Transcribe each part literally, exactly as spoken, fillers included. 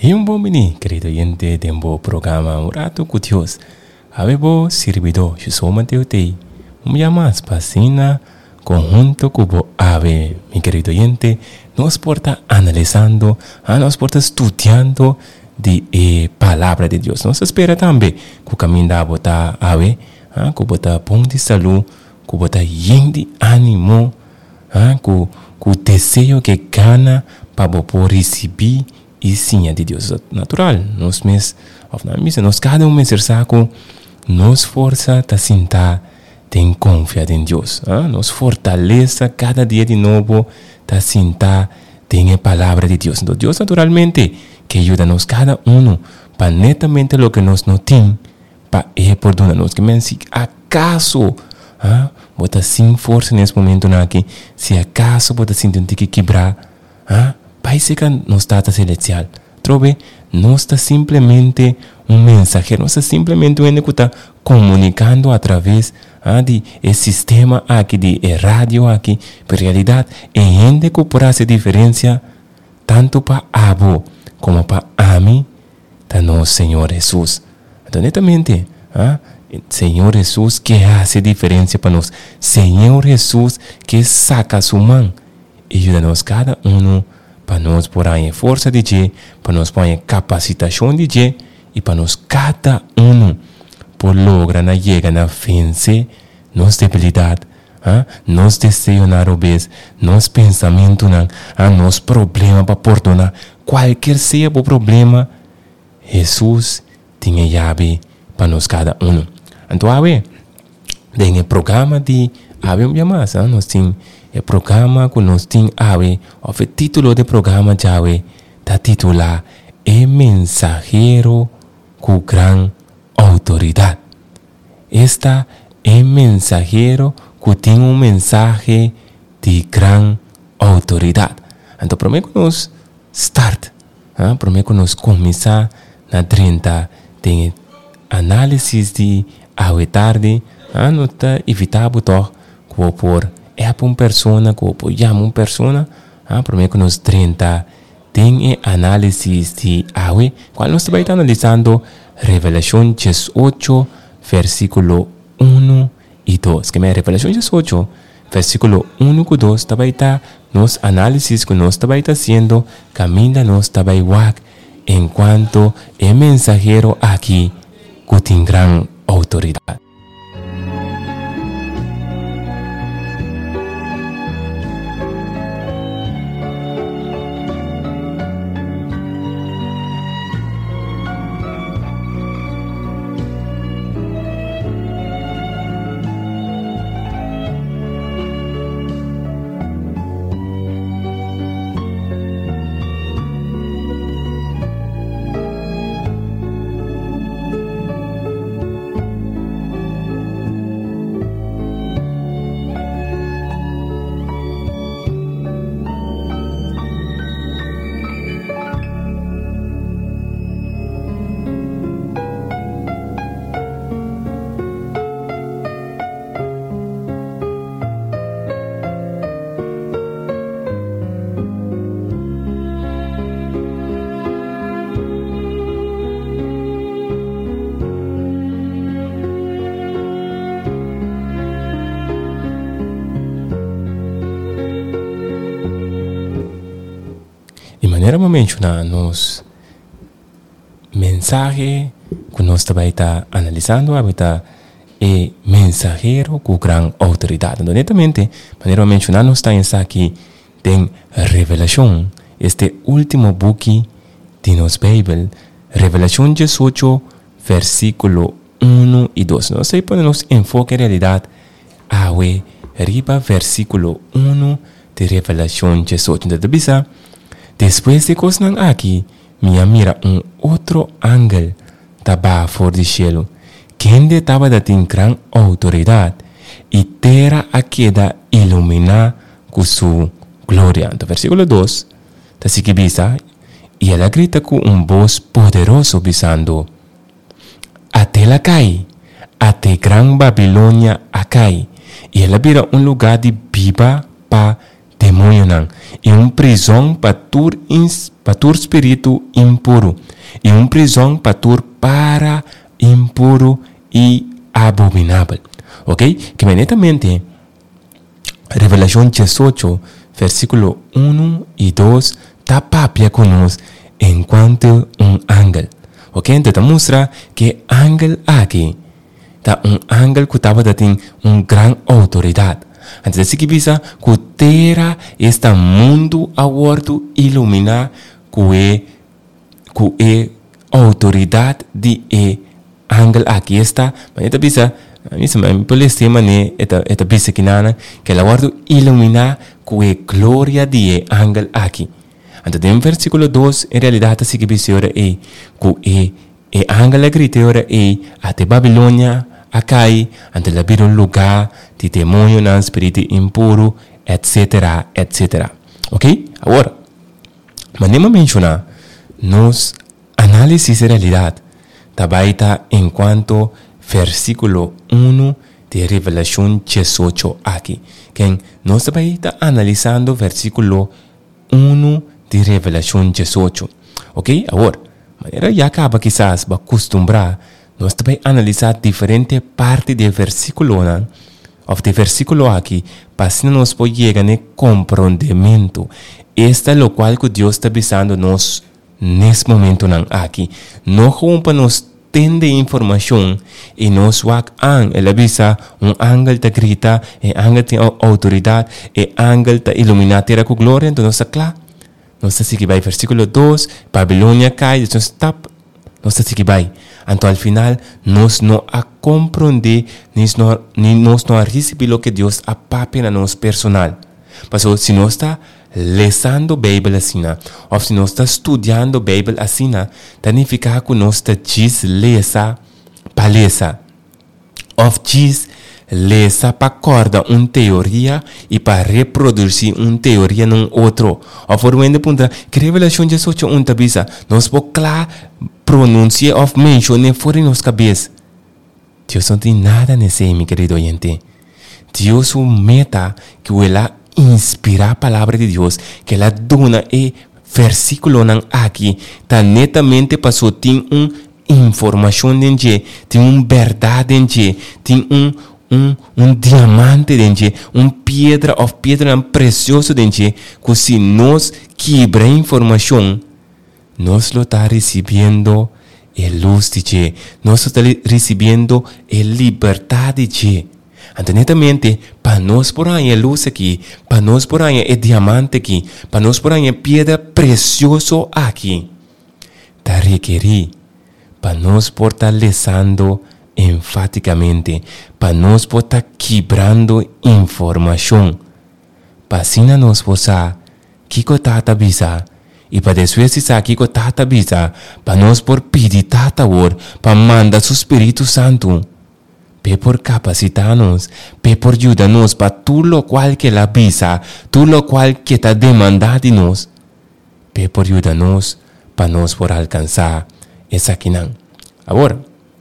E un bom mini, querido oyente, de un programa Un Rato con Dios. Habebo servidor, yo soy Mateo Tei. Un llamas pasina, conjunto cubo ave, mi querido oyente, nos porta analizando, ah, nos porta estudiando de eh, palabra de Dios. Nos espera también que camina a botar ave, ah, que botar pon de salud, que botar yin de ánimo, ah, que, que deseo que gana para poder recibir y seña de Dios natural. Nos mes, of na misa, nos cada un mes saco, nos forza ta sinta, ten confiar en Dios, ¿eh? Nos fortaleza cada día de nuevo, ta sinta, ten la palabra de Dios. Entonces, Dios naturalmente que ayuda-nos cada uno para netamente lo que nos no tiene, para eh, perdonarnos. Que men, si acaso, ¿eh? Bota sin fuerza en ese momento aquí, si acaso bota sin que quebrar, ¿eh? Parece que no está celestial. Trove, no está simplemente un mensajero, no está simplemente un que está comunicando a través ah, de el sistema aquí, de el radio aquí, pero en realidad, en gente que puede hacer diferencia, tanto para Abo como para a mí, no Señor Jesús. Entonces, netamente, ah, Señor Jesús que hace diferencia para nosotros. Señor Jesús que saca su mano y ayuda-nos cada uno para nos poner fuerza de Dios, para nos poner capacitación de Dios y para nos cada uno por lograr llegar a vencer nos debilidad, ¿ah? Nos deseo na robez, nos pensamiento na, ¿ah? Nos problema para perdonar, cualquier sea o problema, Jesús tiene llave para nos cada uno. Entonces, a ver, en el programa de Ave un más, ¿ah? Nos tiene el programa que nos tiene Ave, o el título del programa Yahweh, está titulado El mensajero con gran autoridad. Esta es mensajero que tiene un mensaje de gran autoridad. Entonces, primero que nos start, ¿eh? Primero que nos comienza na treinta de análisis de Ave tarde, ¿eh? No está evitable todo que por é para uma pessoa, que apoiamos uma pessoa, ah, primeiro que nos trinta tem análise de Ave, qual nós estamos analisando Revelação dezoito, versículo um e dois. Que é Revelação dezoito, versículo um e dois, também está nos análises que nós estamos fazendo, caminha nós também wak, enquanto é mensageiro aqui que tem grande autoridade. Era momento na nos mensaje que nós também está analisando, está é mensajero com grande autoridade. Então, netamente, maneira momento na nós está aqui tem Revelação, este último book de nos Bíblia, Revelação dezoito, versículo um e dois. Nós aí podemos enfocar a realidade a we riba versículo um de Revelação dezoito. Então, bisa después de cosas aquí, me mira un otro ángel estaba por el cielo, quien estaba de gran autoridad y tierra a queda ilumina con su gloria. Entonces, versículo dos, así que bisa, y ella grita con un voz poderoso bisando, ate la cae, ate gran Babilonia a cae, y ella vira un lugar de viva pa demônio não. É uma prisão para tur para tur espírito impuro. É uma prisão para tur para impuro e abominável. Ok? Que imediatamente Revelação dezoito, versículo um e dois, está papia conosco enquanto um ángel. Ok? Então, mostra que ángel aqui tá um ángel que estava tendo uma grande autoridade. Então, se que visa que terra este mundo agora iluminar que é que é autoridade de é ángel aqui está, mas então visa isso me parece mané esta esta visa que nana que ela agora iluminar que é glória de é ángel aqui. Então, no versículo dois, em realidade, se que visa ora é que é é ángel grita ora é até Babilônia acai, ante la bir un lugar de demônio, não espírito impuro, etc, etcétera. Ok? Agora, mas nem mencionar, nos análisis de realidade, também está enquanto versículo um de Revelação dezoito aqui. Que nós também está analisando versículo um de Revelação dezoito. Ok? Agora, maneira já acaba quizás para acostumbrar nós também analisar diferentes partes do versículo, né? Ou do versículo aqui, para assim nós podemos chegar no compreendimento. Este é o qual que Deus está avisando nós nesse momento não, aqui. Não como para nós ter informação e nós vamos an, ele avisa, um ángel te grita, e ángel tem autoridade, e ángel te ilumina a terra com glória, então nós está claro. Nós está seguindo versículo dois, Babilônia cai, então está nós está vai. Então, al final, nós não a compreender, nós não, nós não a receber o que Deus a papi na nosso personal. Porque se nós está lendo a Bíblia assim, ou se nós está estudando a Bíblia assim, significa que nós está diz lesa para lesa. Ou diz lesa para acordar uma teoria e para reproduzir uma teoria num outro. Ou por um ponto, que Revelação dezoito um tabisa, nós podemos claro pronunciar ou mencionar fora de nossa cabeça. Deus não tem nada nesse, meu querido oyente. Deus o meta que ela inspira a palavra de Deus, que ela dona e versículo não aqui, tá netamente para só tem uma informação dentro, tem uma verdade dentro, tem um um um diamante dentro, uma pedra ou pedra preciosa dentro, que se nós quebra a informação, nós lo está recebendo a luz de Deus, nós está recebendo a liberdade de Deus. Então, netamente, para nós por aí a luz aqui, para nós por aí a diamante aqui, para nós por aí a pedra preciosa aqui, está requerir para nós por estar lesando enfaticamente, para nós por estar quebrando informação, para assim nós possa que que está avisar. E para depois se aqui que tata avisa, para nós por pedir tata or, para mandar o Espírito Santo, pe por capacitar-nos, pe por ajudar-nos para tudo o qual que ela avisa, tudo o qual que está demandado de nós, pe por ajudar-nos para nós por alcançar essa quinã. Agora,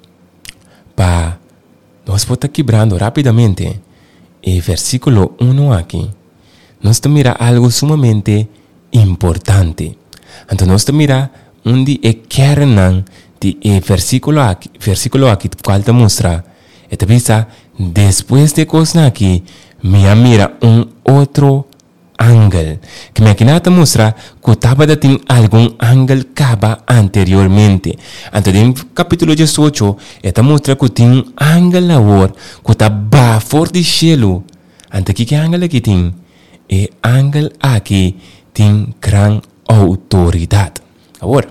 para nós por estar quebrando rapidamente, o versículo um aqui, nós estamos mira algo sumamente importante. Então nós mira onde é kern de e versículo aqui, versículo aqui qual te mostra. Esta visa depois de coisa aqui, me mira um outro ángel que me aqui te mostra que estava de ter algum ángel caba anteriormente. Então no capítulo dezoito, esta mostra que tem um ángel agora que está baixo do céu. Então que que ángel aqui tem? E ángel aqui tem grande autoridade. Agora,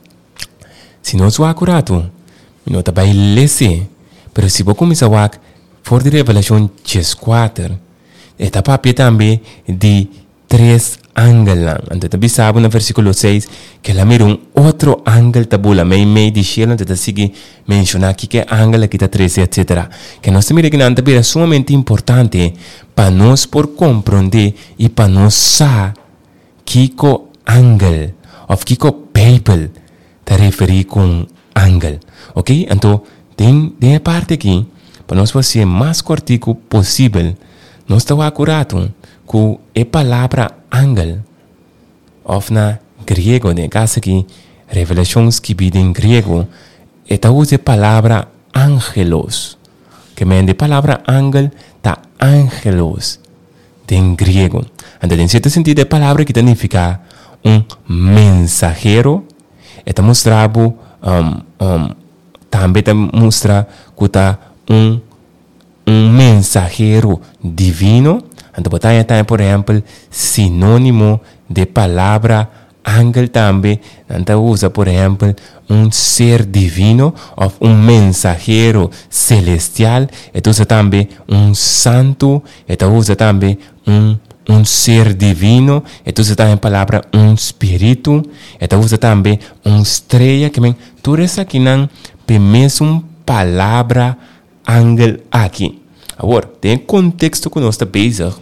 se nós o acurato, não está bem lesse, mas se você começar a fora de Revelação quatro, está papel também de três ângelos. Então, também sabe no versículo seis que ela mira um outro ángel tabula, meio meio de cielo, então sigue mencionar aqui que ángel aqui está três, etcétera. Que nós também que não também é sumamente importante para nós por compreender e para nós saber que o ángel, ou que o Bíblia está referindo com ángel. Ok? Então, tem, tem a parte aqui, para nós ser mais cortico possível, nós estamos acurados que a palavra ángel, of na grego, né, caso aqui, revelações que bidem em grego, esta usa a palavra angelos, que me a palavra ángel tá angelos, em grego. Então, em certo sentido, a palavra que significa um mensajero, esta mostrava, um, um, também mostra que está um, um mensajero divino. Então, botar, por exemplo, sinônimo de palavra ángel também. Então, usa, por exemplo, um ser divino ou um mensajero celestial. Então, usa também um santo. Então, usa também um, um ser divino. Então, usa também a palavra um espírito. Então, usa também um estrela. Que vem, tudo isso aqui não é mesmo palavra ángel aqui. Agora, tem contexto que nós estamos bezig.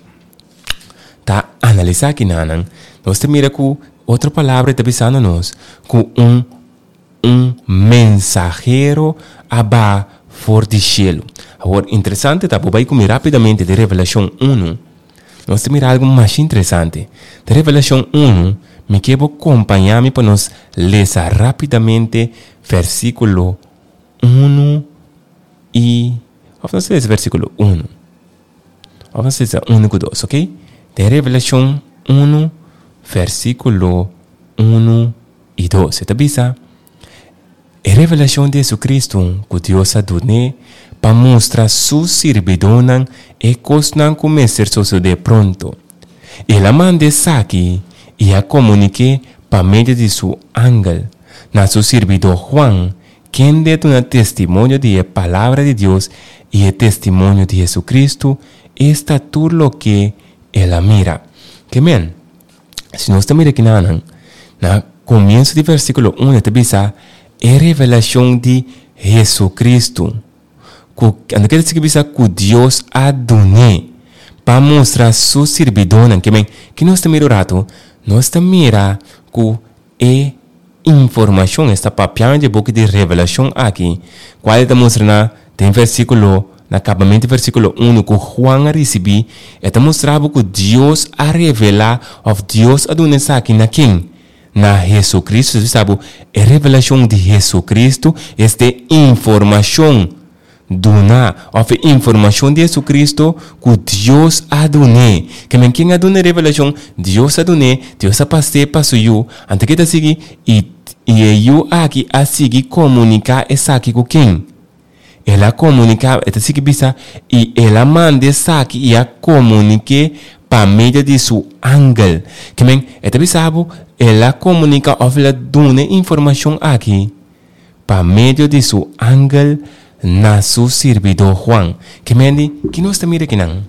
Tá analisar aqui, nanan. Nós temos mira com outra palavra está pensando nós, com um um mensajero aba for de cielo. Agora, interessante, tá? Vou comer rapidamente de Revelação um. Nós temos algo mais interessante. De Revelação um, me quero acompanhar-me para nós ler rapidamente versículo um e... Vamos ler esse versículo um. Vamos ler um e dois, ok? De Revelação um, versículo um e dois. Você está vendo? A revelação de Jesucristo que Deus ha dado para mostrar sua servidão e coisa começar a suceder pronto. Ela manda aqui e a comunique para meio de seu ángel, na seu servidor Juan, quem deu um testemunho de palavra de Deus e o testemunho de Jesucristo, está tudo o que ela mira. Que bem, se nós estamos aqui na na começo do versículo um, está bisa é revelação de Jesucristo. Que quer dizer que Deus ha dado para mostrar sua servidão. Que bem, que nós estamos mirando, nós estamos mirando que é informação, esta papel de boca de revelação aqui, qual está mostrando, tem versículo, no acabamento do versículo um, que Juan recebeu, está mostrando que Deus a revelar, ou Deus a dado isso aqui na quem? Na Jesus Cristo. Você sabe, a revelação de Jesus Cristo, esta informação, dona, ou informação de Jesus Cristo, que Deus a dado. Que quem a dado a revelação, Deus a dado, Deus a passei para o eu, antes que está seguir, e e eu aqui a seguir comunicar essa aqui com quem? Ela comunica, esta seguir bisa, e ela manda essa aqui e a comunique para meio de seu ángel. Que bem, esta bisa, ela comunica, ou ela dá informação aqui para meio de seu ángel na seu servidor Juan. Que bem, que nós estamos aqui não?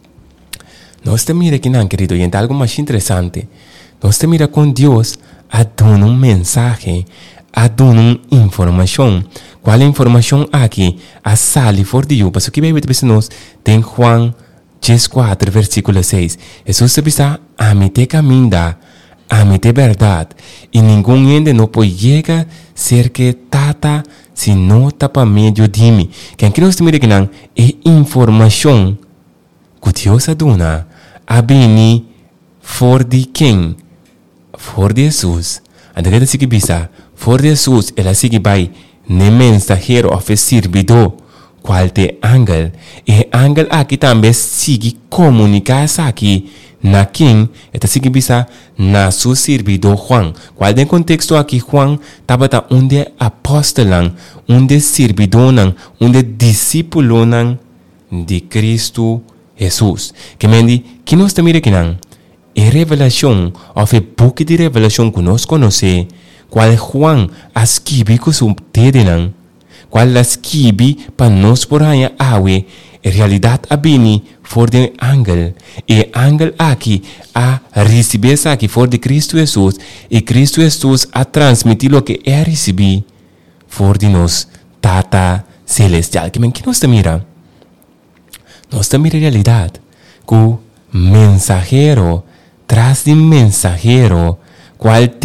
Nós estamos aqui não, querido, e é algo mais interessante. Nós estamos com Deus a dar um mensagem, a dar uma informação. Qual é a informação aqui? A sali for de you. Mas o que vai ver nós tem Juan quatro, versículo seis. Jesus sabe a mim te caminha, a mim te verdade, e ninguém ainda não pode chegar a ser que tata se não está para meio de mim. Quem que nós temos aqui não é informação que Deus a dona a bem for de quem? For de Jesus. Então, ela sigue bisa, for de Jesus, ela sigue vai ne mensajero ou servidor, qual te ángel. E ángel aqui também sigue comunicar aqui na quem, ela sigue bisa, na seu servidor Juan. Qual é o contexto aqui? Juan estava um de apóstolo, um de servidor, um de discípulo de Cristo Jesus. Que me diz, que nós estamos aqui não? É revelação, ou é book de revelação que nós conhecemos, qual Juan escreve com seu dedo, qual escreve para nós por aí a ver, em realidade a bem for de ángel, e ángel aqui a receber aqui for de Cristo Jesus, e Cristo Jesus a transmitir o que é receber for de nós, Tata Celestial. Que que nós estamos mirando? Nós estamos mirando a realidade, que o mensajero traz de mensajero, qual tem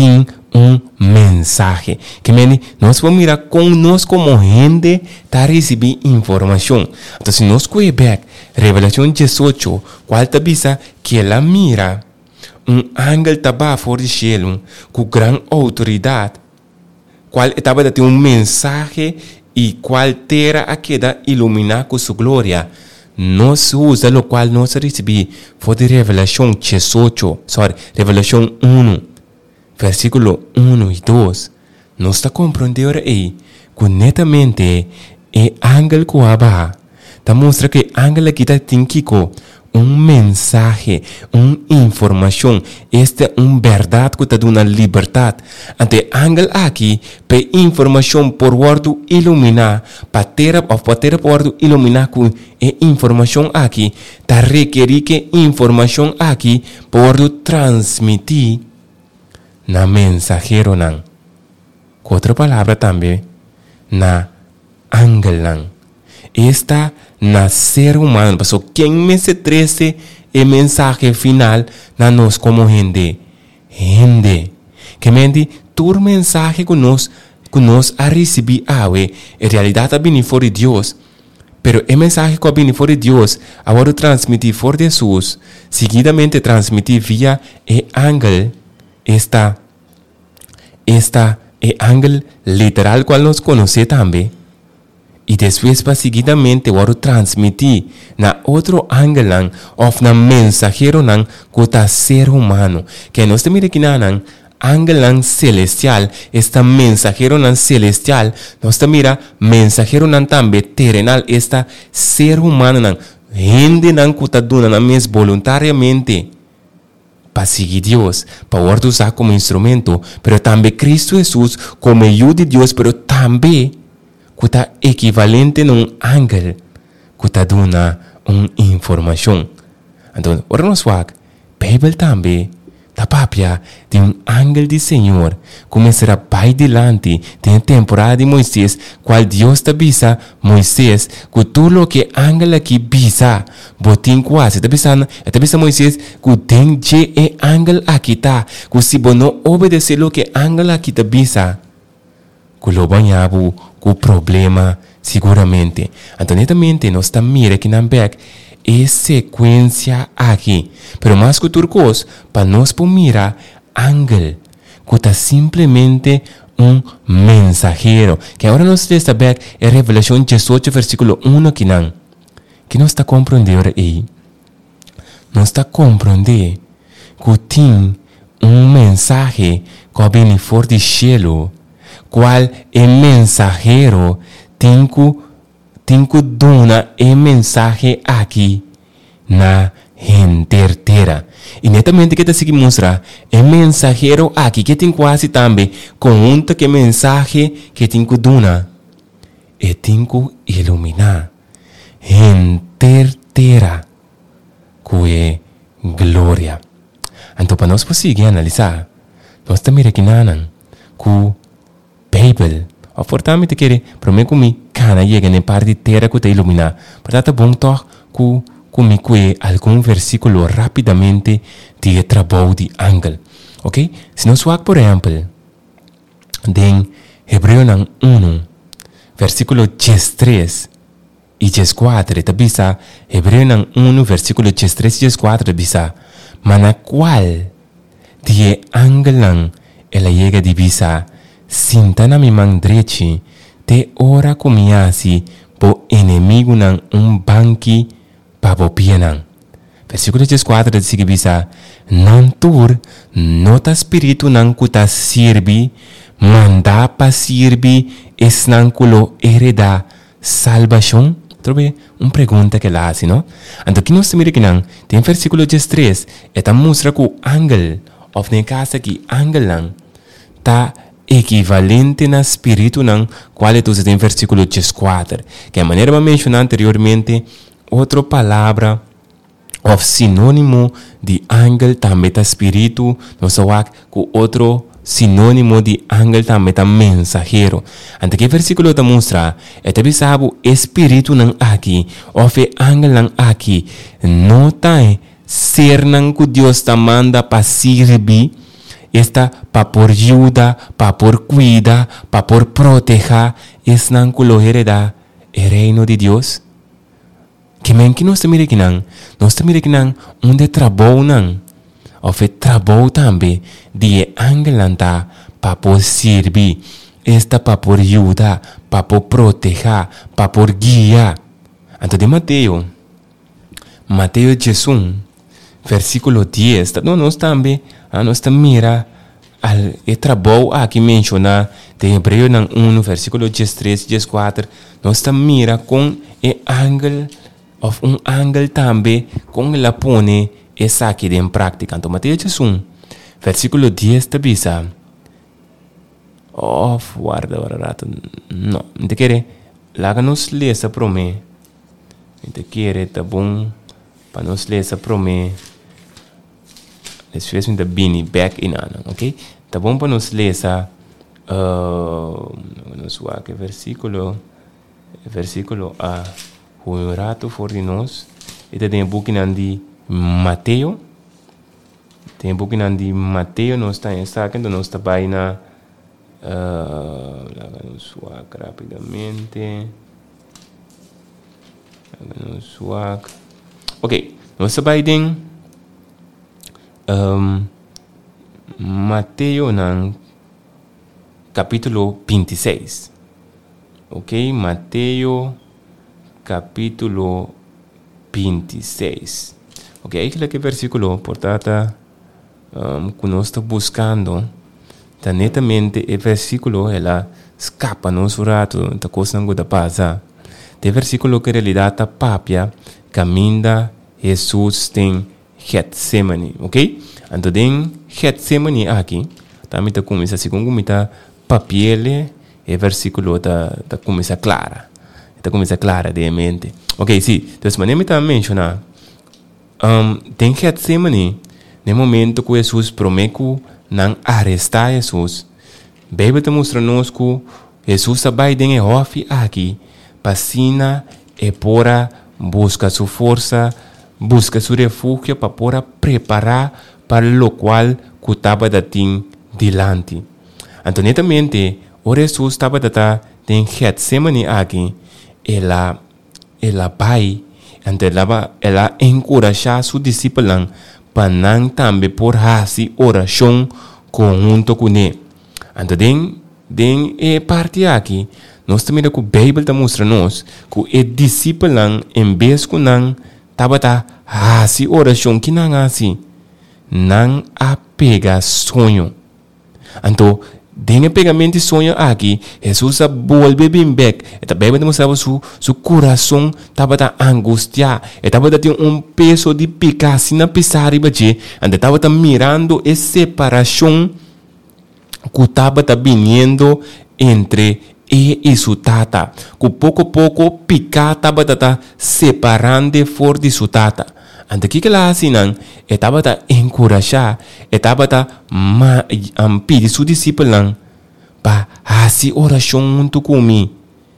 um mensaje. Que meni, nós vamos mirar com nós como gente tá receber informação. Então, se nós conhecemos Revelação dezoito, qual tá bisa que ela mira um ángel taba fora do céu com grande autoridade, qual estava a ter um mensagem e qual terá a queda iluminar com sua glória. Nós usa o qual nós recebemos foi de Revelação dezoito, sorry, Revelação um, versículo um e dois. Nós está compreendendo aí que netamente é ángel que aba, tá mostra que ángel aqui tá tinkico um mensagem, uma informação, esta é uma verdade que está dando liberdade. Ante ángel aqui, para informação por word iluminar, para ter ou para ter word iluminar com a informação aqui, está requerir que informação aqui por transmitir na mensageiro não. Com outra palavra também, na ángel não. Esta na ser humano, porque quem me se trece é mensagem final na nós como gente. Gente. Que mente, tu mensagem que nós, que nós a receber awe, em realidade a vir fora de Deus. Pero a mensagem que a vir fora de Deus, agora transmitir fora de Jesus, seguidamente transmitir via e ángel, esta, esta é ángel literal qual nós conhecemos também. E depois, para seguidamente, eu transmitir na outro ângulo ou na mensageiro não que está ser humano. Que nós temos aqui na ângulo celestial, esta mensageiro não celestial, nós temos mensageiro não também terrenal, esta ser humano não. Gente não que está dando na mesa voluntariamente para seguir Deus, para usar como instrumento, mas também Cristo Jesus como ajuda de Deus, mas também que está equivalente a um ángel que está dando uma informação. Então, ora nós vamos, a Bíblia também está papia de um ángel do Senhor começará pai delante da temporada de Moisés, qual Deus está bisa Moisés, que tudo o que ángel aqui bisa, botim quase, está bisa, está bisa Moisés, que tem de e ángel aqui tá, que se você não obedecer o que ángel aqui está bisa, que lo banhabu com problema seguramente. Então, netamente, nós estamos mirando aqui na back é sequência aqui. Pero mais que turcos, para nós por mirar ángel, que está simplesmente um mensageiro. Que agora nós está back é Revelação dezoito, versículo um aqui não. Que nós está compreendendo aí. Nós está compreendendo que tem um mensagem que vem fora do céu, qual é mensageiro tem que tem que dar a mensagem aqui na inteira. E netamente que está se mostra é mensageiro aqui que tem quase também conta que mensagem que tem que dar e tem que iluminar inteira que é glória. Então para nós conseguir analisar, nós estamos aqui na que Bíblia, o portanto quer prometer comigo cana chega na parte terra que te iluminar. Portanto bom toque que comigo que algum versículo rapidamente de trabalho de ángel, ok? Se nós vamos por exemplo, em Hebreu um, versículo três e quatro, tá bisa Hebreu um, versículo três e quatro bisa, mas na qual de ángel ela chega de bisa sinta na minha mão direita, te ora comiasi po inimigo nan um banqui pa po pianan. Versículo quatro diz que bisa, não tur, nota espírito nan kuta sirbi, manda pa sirbi, es nan kulo hereda salvação. Trobe, uma pergunta que lá assim, não? Então, que nós temos aqui, tem versículo três, é ta mostra que o ángel, ou nem casa que ángel nan, tá equivalente na espírito não, qual é em versículo quatro, que a maneira que mencionar anteriormente, outra palavra ou sinônimo de ángel também está espírito, nós vamos com outro sinônimo de ángel também está mensageiro. Então que versículo está mostra, é também sabe espírito não aqui, ou ángel não aqui, não está ser não que Deus está manda para servir Esta para por ayuda, para por cuida, para por proteger, es nan culo hereda el reino de Dios. Que men que nós mira que não, nós mira que não, onde trabalho não, ou fe trabalho também, de angelanta para por servir, esta para por ajudar, para por proteger, para por guiar. Então de Mateus, Mateus Jesus, versículo dez, tá, nós também, nós mira al e trabalho aqui menciona de Hebreu nang um, versículo dezesseis, dezesseis, nós mira com e angel of um angel também com ela pone essa aqui em prática. Então, Mateus Jesus, versículo dez, te bisa. Oh, guarda, guarda, não, não te quer, lá nos lê essa promessa. Não te quer, tá bom, para nos ler essa promessa. Let's face in the bini back in ano, ok? Tá bom para nos ler essa, uh, nos va que versículo, versículo a um rato for de nós. Este tem book de Mateus, tem book de Mateus, nós está em saque, então nós está bem na, uh, nos va rapidamente, nos va, ok, nós está bem em Um, Mateus nan capítulo vinte e seis. Ok, Mateus capítulo vinte e seis. Ok, aquele que versículo, portanto, um, que nós estamos buscando, tá netamente o versículo, ela escapa no rato, da coisa não da passa. O versículo que realidade tá papia, caminha Jesus tem Getsemane, ok? Então, em Getsemane aqui, também está começa segundo como está papel e versículo está tá começa clara, está começa clara de mente, ok? Sim, então maneira está mencionar, um, tem Getsemane, no momento que Jesus promete não arrestar Jesus, a Bíblia está mostrando que Jesus vai em off aqui, passina e pora busca sua força, busca seu refúgio para poder preparar para o qual que estava dating dilante. Então, netamente, o Jesus estava dating em Getsemane aqui, ela, ela vai, então ela, ela encoraja seus discípulos para não também por fazer oração conjunto com ele. Então, den e parte aqui, nós também que a Bíblia está mostrando-nos que os discípulos, em vez de não tabata hasi oração que não assim não apega sonho. Então, dengue pegamento de sonho aqui, Jesus a volve bem back. Eta bem demonstrava su su coração tabata angustia. Eta tabata tem um peso de picasi na pisar ibaje. Ande tabata mirando a separação que tabata vindo entre e isso tata, que pouco a pouco picar taba tata separando for de su tata. Ante que lá assim não, etaba ta encorajar, etaba ta ma um, pedir su discípulo para fazer oração junto comigo.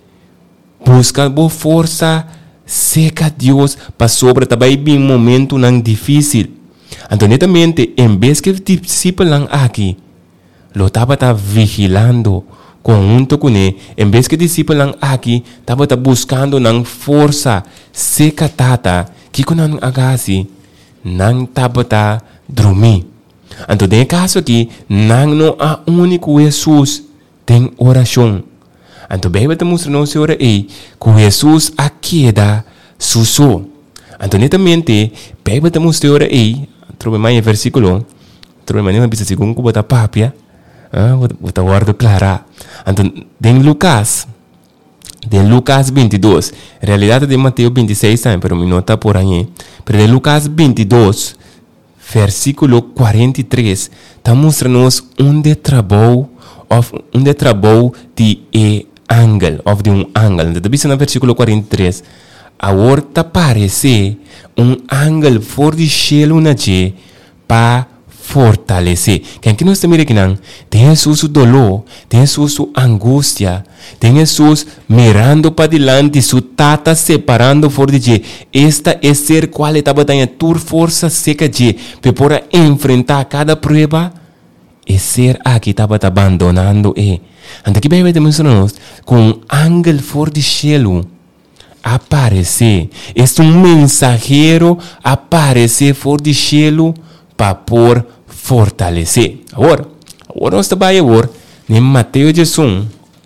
Busca boa força, seca Deus para sobre também bem momento não difícil. Então netamente, em vez que discípulo aqui, lo taba ta vigilando conjunto com ele, em vez que discípulos aqui estava buscando na força seca tata, que quando não agasi, não estava dormir. Então, nesse caso aqui, não não há único Jesus tem oração. Então, a Bíblia está mostrando se ora aí, que Jesus aqui dá suso. Então, netamente, a Bíblia está mostrando aí, trouxe mais um versículo, trouxe mais um versículo, segundo que bota papia, ah, bota guardo clara. Então, em Lucas, de Lucas vinte e dois, realidade de Mateus vinte e seis também, pero me nota por aí. Pero de Lucas vinte e dois, versículo quarenta e três, está mostrando-nos um de trabalho, um de trabalho de e ángel, ou de um ángel. Então, está no versículo quarenta e três, agora parece um ángel for de cielo na je para fortalecer. Quem que nós estamos mirando, tem Jesus dolor, tem Jesus angústia, tem Jesus mirando para diante, su tata separando for de je. Esta é ser qual estava dando tur força seca je, para enfrentar cada prueba e ser aqui estava abandonando e. Então aqui vai demonstrar-nos com um ángel for de cielo aparecer. Este um mensageiro aparecer for de cielo para por fortalecer. Agora, agora nós estamos agora em Mateus Jesus,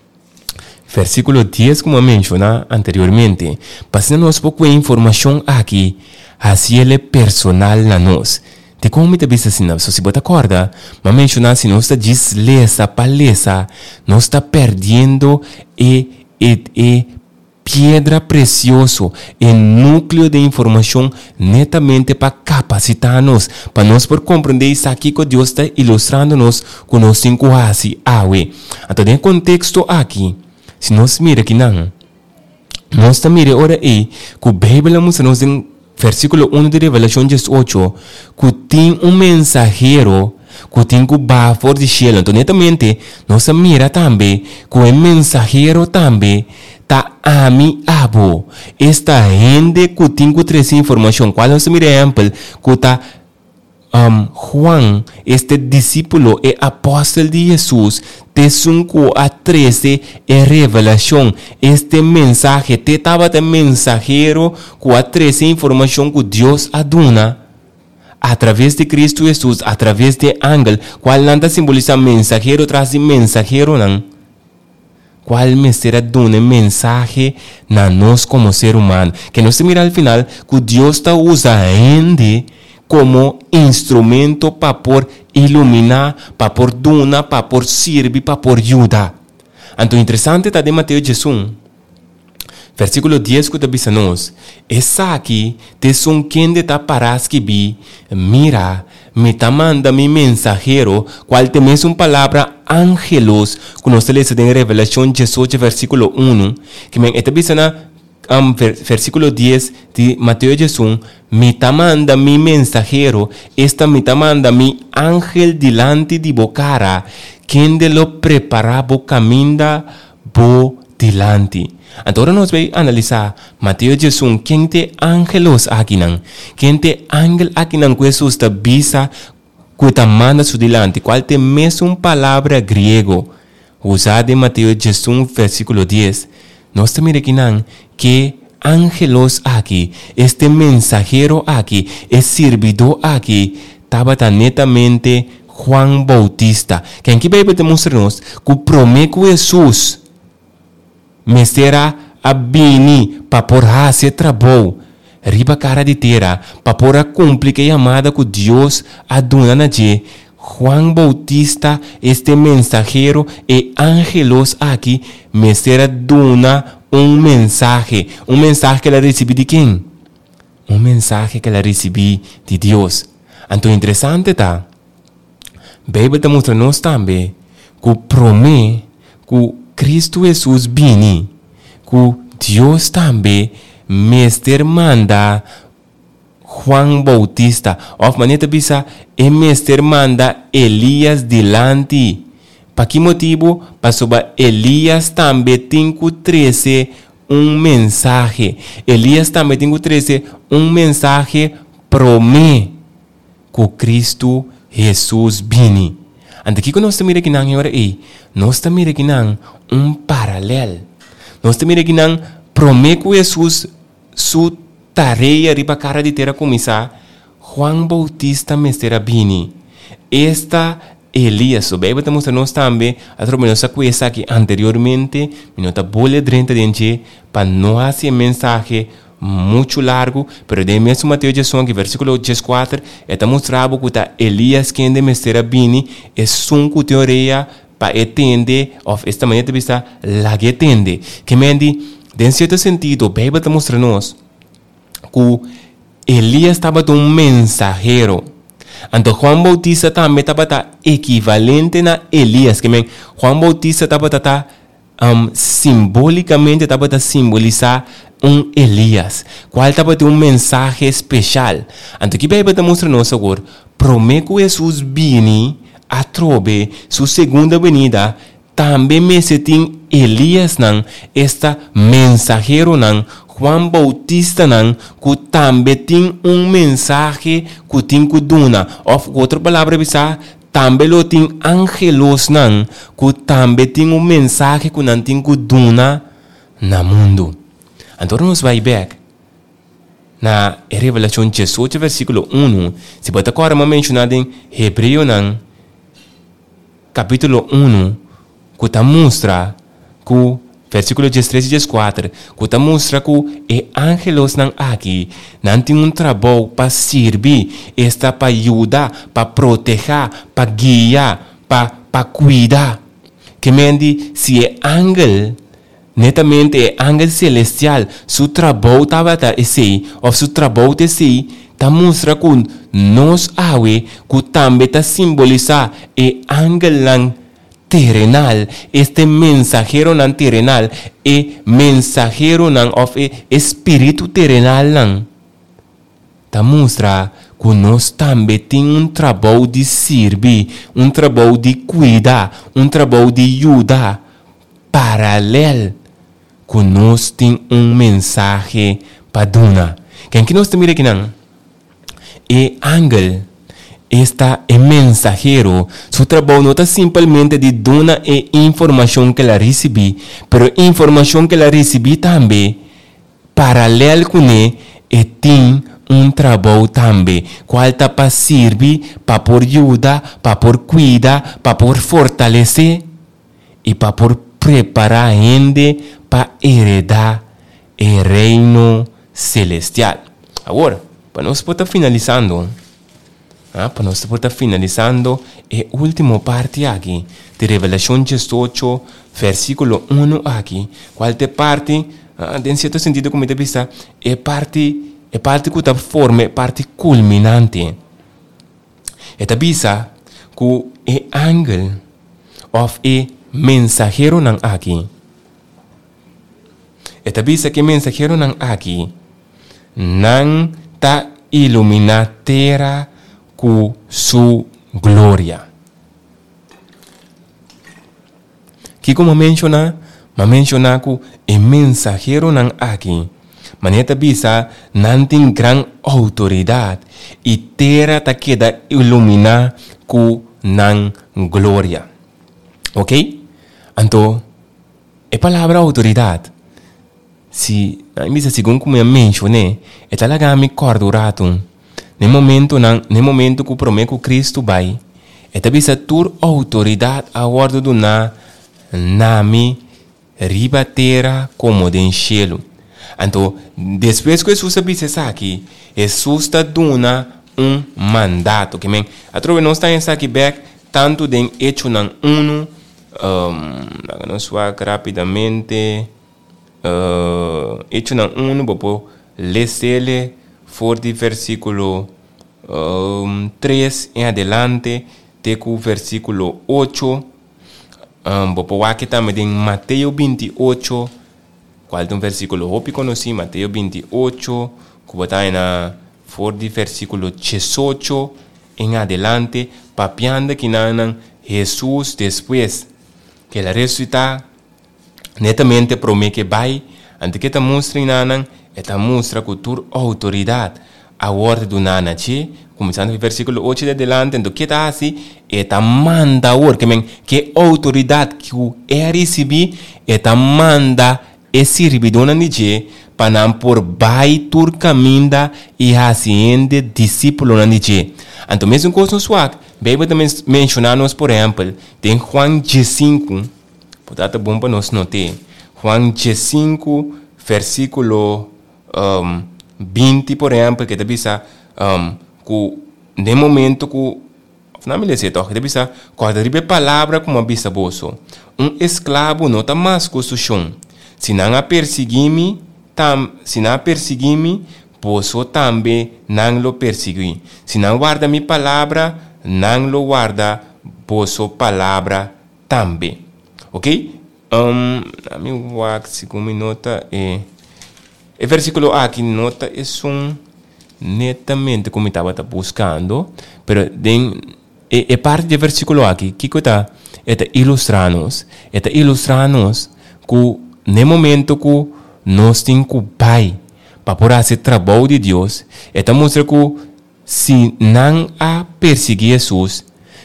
versículo dez, como eu mencionei anteriormente. Passando-nos pouco de informação aqui, assim ele é personal na nós. De como me disse assim, se você bota corda, mas mencionar se nós está desleza, palesa, nós está perdendo e, e, e pedra precioso, e núcleo de informação netamente para capacitar-nos, para nós por compreender isso aqui que Deus está ilustrando-nos com os cinco assim, awe. Então, em contexto aqui, se nós mira aqui não, nós está mira ora aí, que a Bíblia mostra-nos em versículo um de Revelação dezoito, que tem um mensageiro que tem que baixar fora de cielo. Então, netamente, nós mira também que o mensageiro também está amiável. Esta gente que tem que trazer informação. Qual é o meu exemplo? Que está um, Juan, este discípulo e apóstolo de Jesus, te cinco a treze é revelação. Este mensaje, te estava de mensageiro que a treze informação que Deus aduna através de Cristo Jesus, através de ángel. Qual não simboliza mensageiro, traz mensageiro não. Qual me será dando mensagem na nós como ser humano? Que nós mira al final que Deus está usando como instrumento para por iluminar, para por donar, para por servir, para por ajudar. Então, interessante está de Mateus Jesus, versículo dez que diz nos, essa aqui, te son quem está para escrever, mira, me está mandando mi mensageiro, qual tem uma palavra angelos, que nós lemos em Revelação dezoito, versículo um, que me está dizendo Um, versículo dez de Mateus Jesus, me está mandando mi mensageiro, esta me está mandando mi ángel delante de bocara, quem de lo preparaba caminho bo delante. Agora nós vamos analisar Mateus Jesus, quem tem ángelos aqui não, quem tem ángel aqui não, que Jesus está bisa, que está manda su delante, qual tem mesmo palavra grego, usada em Mateus Jesus, versículo dez. Nós também aqui não, que ángelos aqui, este mensajero aqui, este servidor aqui, estava netamente Juan Bautista. Que aqui vai demonstrar-nos que o promete Jesus me será a bini para por fazer trabalho, riba cara de terra, para por cumprir a chamada que Deus aduna na gente. Juan Bautista, este mensajero e ángelos aqui, me será duna um mensaje. Um mensaje que ela recebeu de quem? Um mensaje que ela recebeu de Deus. Então, interessante tá? A Bíblia está mostrando-nos também que promete que Cristo Jesus vini, que Deus também me manda Juan Bautista, of maneira bisa, e mestre manda Elias delante. Para que motivo? Para sobre Elias também tem que trazer um mensagem. Elias também tem que trazer um mensagem promete que Cristo Jesus vini. Então, aqui que nós estamos aqui não é aí, nós estamos aqui não um paralelo. Nós estamos aqui não promete que Jesus su tarefa riba cara de terra começar, Juan Bautista mestre bini. Esta Elias, o Bíblia está mostrando também, a nossa coisa aqui anteriormente, minuta bolha trinta de gente, para não fazer mensagem muito largo, pero de mesmo Mateus Jesus, que versículo quatro, está mostrando que Elias quem de mestre bini, é sunco teoria para entender, ou esta maneira de vista, lá que entende. Que me diz, em certo sentido, a Bíblia está mostrando que Elias estava de um mensageiro. Então, Juan Bautista também estava equivalente a Elias. Que Juan Bautista estava um, simbolicamente estava a simbolizar um Elias. Qual estava de um mensagem especial. Então, que a Bíblia está mostrando agora, promete que Jesus vini a trobe sua segunda venida. Também me tem Elias não, esta mensageiro não, Juan Bautista não, que também tem um mensagem que tem que dar. Ou outra palavra, bisa, também lo tem angelos nan, que também tem um mensagem que não tem que dona na mundo. Então nós vai back na Revelação dezoito, versículo um. Se você agora mencionado em Hebreu nan, capítulo um, que ta mostra que versículo treze e quatro, que ta mostra que os angelos nan aqui não tem um trabalho para servir, está para ajudar, para proteger, para guiar, para para cuidar. Que mende se é ángel, netamente é ángel celestial, seu trabalho estava esse, ou seu trabalho esse, ta mostra que nós ave que também ta simboliza é ángel nan terrenal, este mensajero nan terrenal, e mensajero nan of e espírito terrenal nan. Ta mostra que nós também temos um trabalho de servir, um trabalho de cuidar, um trabalho de ajudar, paralelo, que nós temos um mensagem para dar. Quem que nós temos aqui não? É ángel. Esta é mensajero. Su trabalho não está simplesmente de dar a informação que ela recebe, mas a informação que ela recebe também, paralelo com ele, e tem um trabalho também, qual está para servir, para por ajudar, para por cuidar, para por fortalecer e para por preparar a gente para heredar o reino celestial. Agora, para nós estar finalizando, Ah, para nós estar finalizando a última parte aqui de Revelação dezoito, versículo um aqui, qual é parte, ah, em certo sentido, como eu disse, é parte, é parte que forma, é parte culminante. É tabisa que o ángel of e mensajero nan aqui. É tabisa que mensajero nan aqui nan ta ilumina terra com sua glória. Que como menciona, mas menciona que o mensajero nan aqui, maneta bisa não tem gran autoridade e terra ta queda ilumina com nan glória. Ok? Então, a palavra autoridade, se a missa segundo como eu mencionei, é talaga me cordoratum. No momento, no momento que o prometo Cristo vai, é também a tua autoridade a ordem do na nami riba terra como den cielo. Então, depois que Jesus disse aqui, Jesus está dando um mandato. Que men, a troca não está em aqui back tanto den hecho nan uno, um, não só rapidamente, uh, hecho nan uno, bopo lesele for de versículo um, três em adelante, até o versículo oito. Um, Bopo aqui também em Mateus vinte e oito, qual é um versículo que eu conheci, Mateus vinte e oito, que está na for de versículo dezoito em adelante, papiando que não Jesus depois que ele ressuscita, netamente promete que vai, antes que está mostrando esta mostra que a autoridade a ordem do nana che, começando no versículo oito de adelante, então que está assim, esta manda or, que que autoridade que o é receber, esta manda e servidor na che, para não por vai tur caminho e assim de discípulo na che. Então mesmo com o swag, bem também mencionamos por exemplo, tem Juan cinco, portanto bom para nós notar, Juan cinco, versículo Um, vinte, por exemplo, que te bisa um, que no momento que não me lese toque, te bisa quando ribe palavra como bisa boso, um escravo não tá mais com o chão. Se não a perseguir-me, tam, se não perseguir-me, boso também não lo perseguir. Se não guarda minha palavra, não lo guarda boso palavra também. Ok? Um, a minha wax, segundo nota é o versículo aqui nota é um netamente como estava buscando, mas é, é parte do versículo aqui que está é ilustrando-nos, é ilustrando-nos que no momento que nós temos que pai para poder fazer trabalho de Deus, é mostrar que se não a perseguir Jesus,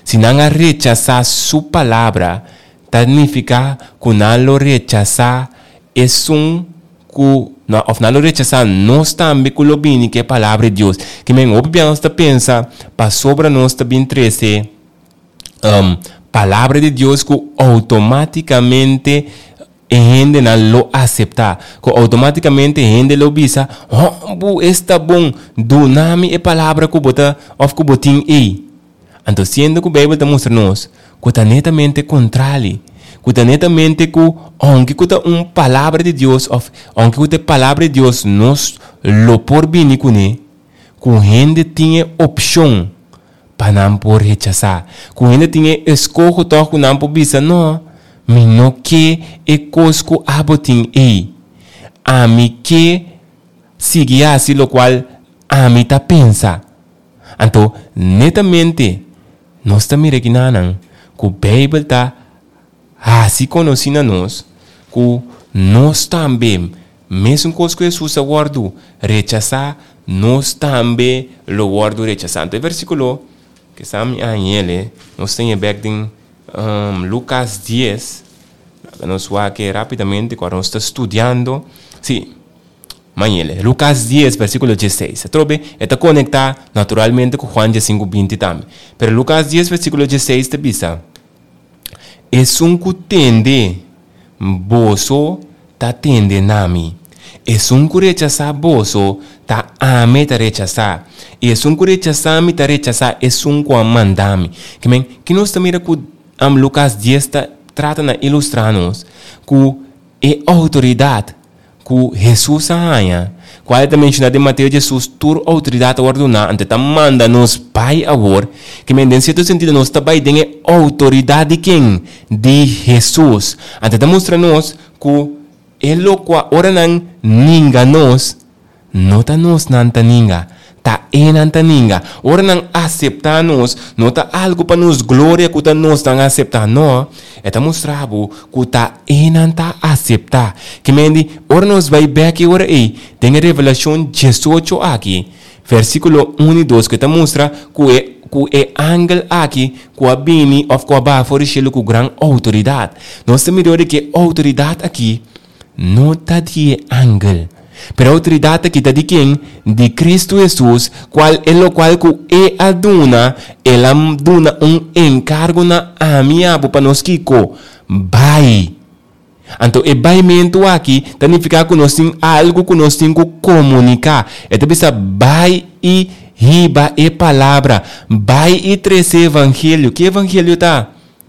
Se não rechazar sua palavra, significa que não lo rechazar é um que of não lo rechazar nós também que lo bini que é a palavra de Deus. Que men obviamente nós pensa para sobre nós também treze um, palavra de Deus que automaticamente a gente não lo acepta, que automaticamente a gente lo bisa, oh, bu está bom, do nome é palavra que bota of que botin aí. Então, sendo que a Bíblia mostra nos que está netamente contrário, que está netamente que aunque que uma palavra de Deus, of, aunque que a palavra de Deus nos lo por bem com ele, que a gente tinha opção para não por rechazar, que a gente tinha escolha toque que não por bisa, não. Me não que é coisa que abotim aí. A mim que sigue assim, lo qual a mim tá pensa. Então, netamente, nós estamos imaginando que a Bíblia está assim conhecendo nós, que nós também, mesmo coisa que Jesus guardou, rechazar, nós também lo guardo rechazar. Então, o versículo que estamos aí, ele, nós temos back em Um, Lucas dez, nós vamos aqui rapidamente, quando nós estamos estudando, sim, Manhele, Lucas dez, versículo dezesseis, trobe, está conectado naturalmente com Juan cinco, vinte também, pero Lucas dez, versículo dezesseis, te bisa, é um que tende, boso, ta tende nami, é um que rechaça boso, ta ame ta rechazar, e é um que rechaça me ta rechazar, é um que mandami, que men, que nós também com Um, Lucas dez trata de ilustrar-nos que é autoridade que Jesus ganha. Qual é mencionado em Mateus, Jesus tur autoridade ordenar, então manda nos pai agora, que em certo sentido nós também temos autoridade de quem? De Jesus. Então mostra-nos que ele que ora não ninga nos, não está nos não está ninga. Ta enanta ninga. Ora não aceitar nós, não tá algo para nos glória que tá nós não aceitar não. É tá mostrado que tá enanta aceitar. Que mendi, ora nós vai back ora aí. Tem a revelação dezoito aqui, versículo um e dois que tá mostra que é que é ángel aqui que a bini of que a ba for chelo com grande autoridade. Nós temos de que autoridade aqui não tá de ángel. Pero a autoridade aqui está de quem? De Cristo Jesus, qual é o qual que é a duna, ela duna um encargo na amiabo para nós Kiko. Vai. Então, o baimento aqui significa que nós temos algo que nós temos que comunicar. Então, precisa vai e riba e palavra. Vai e trazer evangelho. Que evangelho tá?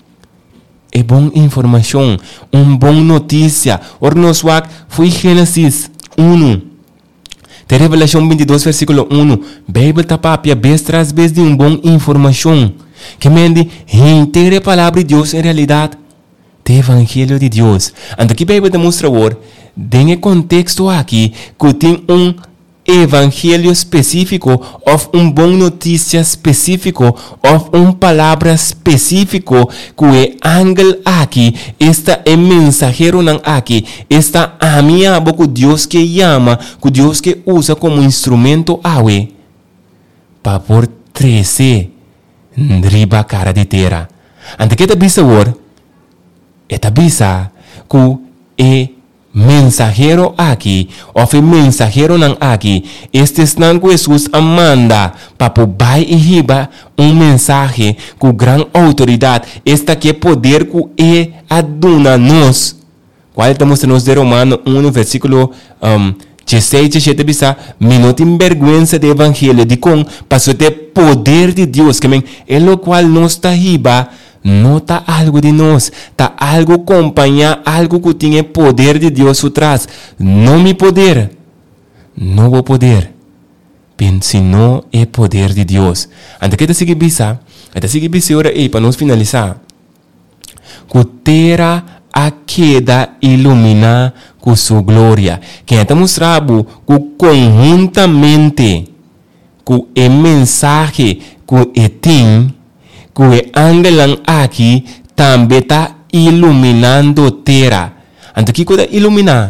É bom informação, um bom notícia. Ora, nós foi Gênesis um. Te Revelação vinte e dois, versículo um. Bíblia está papia, vez tras vez de uma boa informação. Que mende, inteira a palavra de Deus em realidade. O Evangelho de Deus. Então, que a Bíblia demonstra agora, tem contexto aqui, que tem um evangelho específico, ou uma boa notícia específico, ou uma palavra específico, que o ángel aqui, esta é mensageiro não aqui, esta amigo que Deus que chama, que Deus que usa como instrumento awe, para por treze riba cara de terra. Ante que ta bisa agora, eta bisa que é mensajero aqui, ou mensajero não aqui, este não que Jesus manda para vai e riba um mensagem com grande autoridade, esta que é poder que é aduna nós. Qual estamos nos de Romano um, versículo um, dezesseis, dezessete, bisa, me não tem vergonha de evangelho, de com, para ter poder de Deus, que é o qual nós está riba, não está algo de nós, está algo acompanhar, algo que tem poder de Deus por trás. Não me poder, não vou poder, se não é poder de Deus. Então, que está seguindo bisa, está seguindo bisa ora aí para nós finalizar. Que terá a queda iluminar com sua glória. Que está mostrando que conjuntamente, que é mensagem que é tem, que o ángel aqui também está iluminando a terra. Então, o que está iluminar?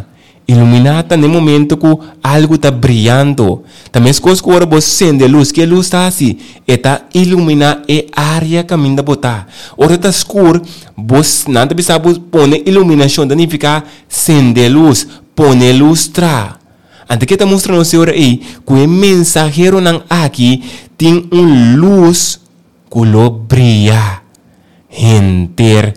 Iluminata no momento que algo está brilhando. Também as coisas que agora você acende luz, que a luz está assim, está iluminar a área que ainda botar. Ora está escuro, você não precisa pôr iluminação, significa acender luz, pôr luz tra. Ante que está mostrando o senhor aí, que o mensageiro não aqui tem uma luz que lo brilha inteira.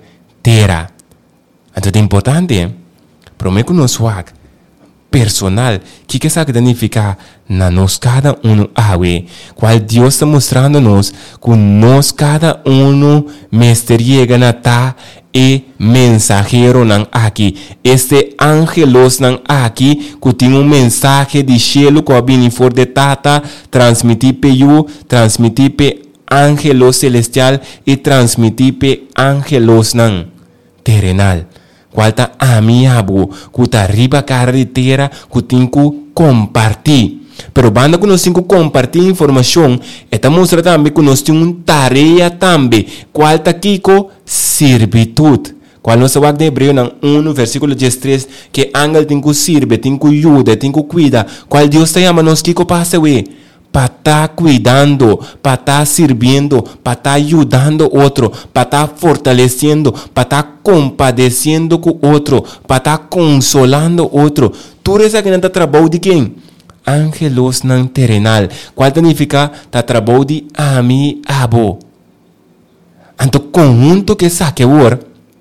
Então é importante, para mim que nós swag personal, que que sabe significa na nós cada um awe, qual Deus está mostrando nos, que nós cada um mestre na ta e mensageiro nan aqui. Este angelos nan aqui, que tem um mensagem de cielo que vem for de tata, transmitir pe you, transmitir pe angelos celestial e transmitir pe angelos nan terrenal. Qual tá amiável, que tá riba carretera, que tem que compartilhar. Pero banda que nós temos que compartilhar informação, esta mostra também que nós temos uma tarefa também. Qual tá aqui com servitude. Qual nós vamos em Hebreu, no versículo dezesseis, que angel tem que servir, tem que ajudar, tem que cuidar. Qual Deus está chamando nós que passa, ué? Para estar cuidando, para estar servindo, para estar ajudando outro, para estar fortalecendo, para estar compadecendo com outro, para estar consolando outro. Tudo isso aqui não está trabalho de quem? Angelos não terrenal. Qual significa? Está trabalho de amiabo. Então, conjunto que saque agora,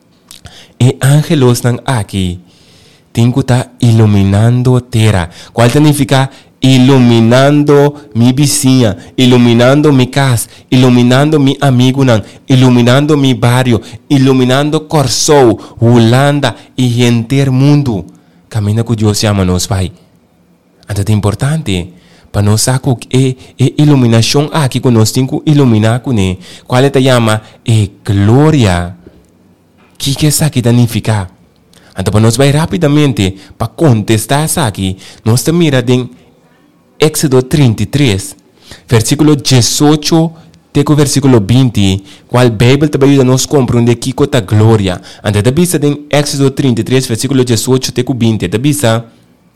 e angelos não aqui, tem que estar iluminando a terra. Qual significa? Iluminando mi vizinha, iluminando mi casa, iluminando mi amigo, nan, iluminando mi barrio, iluminando Corsou, Holanda e inteiro mundo. Camina que Deus chama nos, pai. Então é importante para nós saber que a iluminação aqui que nós temos que iluminar com ele. Qual é a chama? É glória. O que que isso aqui significa? Então para nós vai rapidamente para contestar isso aqui, nós estamos mirando Éxodo trinta e três, versículo dezoito até o versículo vinte, qual a Bíblia também ajuda a nos compreender que é a glória. Então, da bisa em Éxodo trinta e três, versículo dezoito até o vinte, da bisa,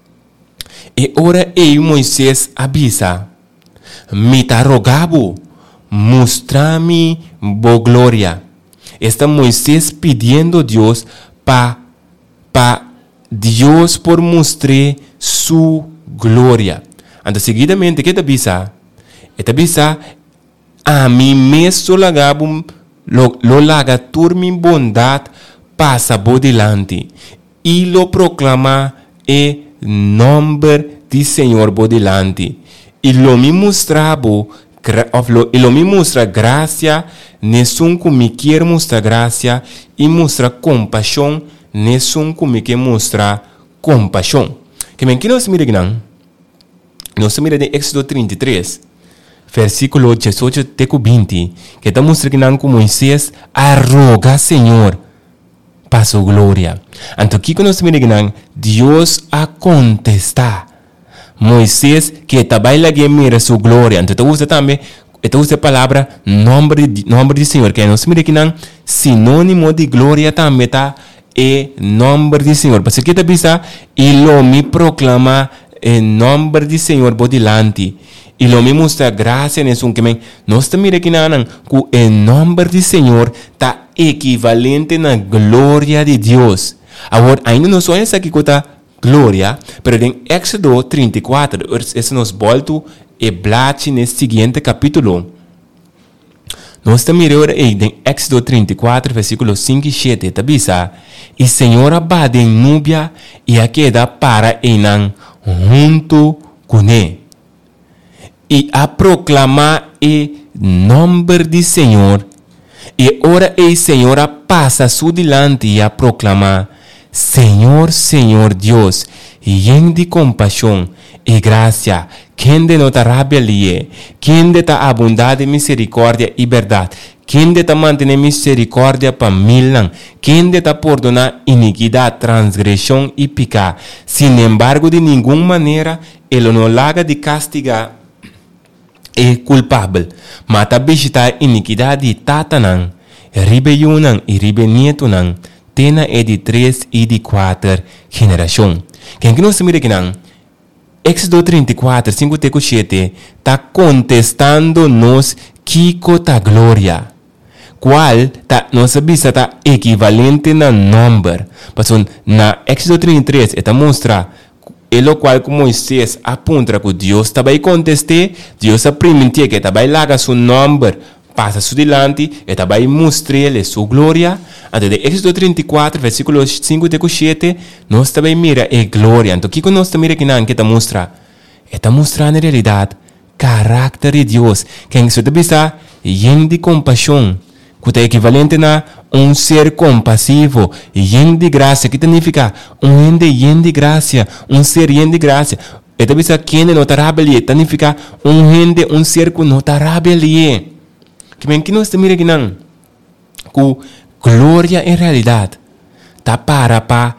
e ora eu, Moisés, avisa, me tá rogado, mostra-me boa glória. Está Moisés pedindo a Deus para pa Deus por mostrar sua glória. Então, seguidamente, que avisa? Eta avisa, a mim mesmo lagabo, lo, lo laga turmi bondade, passa por delante. E lo proclama e nome de Senhor por delante. E lo me mostrabo, e lo me mostra graça, nessun que me quer mostrar graça, e mostra compaixão, nessun que me quer mostrar compaixão. Que men que nós mira não? Nós miramos em Éxodo trinta e três, versículo dezoito até vinte, que está mostrando que Moisés arroga Senhor para sua glória. Então, aqui que nós miramos, Deus a contestar Moisés que trabalha que mira sua glória. Então, usa também, então usa a palavra nome de, nome de Senhor, que nós miramos sinônimo de glória também está e nome de Senhor. Porque aqui está pensando, ele me proclama em nome do Senhor por delante. E lo me mostra graça nesse um que nós estamos aqui na que em nome do Senhor está equivalente na glória de Deus. Agora, ainda não só essa aqui que está glória, mas em Éxodo trinta e quatro, esse nos volta e blate nesse seguinte capítulo. Nós estamos agora em Éxodo trinta e quatro, versículo cinco e sete, está bisa, e Senhor abade em núbia e a queda para enan junto com ele. E a proclamar o nome do Senhor. E ora o Senhor passa a su delante e a proclamar: Senhor, Senhor Deus, lleno de compaixão e graça, quem denota rabia lhe, quem de ta abundante misericórdia e verdade, quem de ta manter misericórdia para mil, quem de ta perdonar iniquidade, transgressão e pecado. Sin embargo, de nenhuma maneira, ele não larga de castigar é culpável, mas ta visitar iniquidade de tatanan, rebelião e rebelnieto, tena é de três e de quatro geração. Quem que nós mira que não? Éxodo trinta e quatro, cinco até sete, está contestando-nos Kiko ta glória. Qual tá, nossa vista está equivalente na número. Então, na Éxodo trinta e três, está mostra o qual que Moisés aponta que Deus está vai contestar, Deus a permitir que está vai largar seu número, passa su delante, e está vai mostrar sua glória. Então, de Éxodo trinta e quatro, versículo cinco até sete, nós também mira a glória. Então, o que nós também mira que não, que está mostra? Está mostrando na realidade caráter de Deus. Quem está vista, em de compaixão, que é equivalente a um ser compassivo, em de graça, que significa um ente em de graça, um ser em de graça. E também está quem é notável, significa um ente, um ser que notável. Que bem que nós também mira que não, que glória em realidade está para para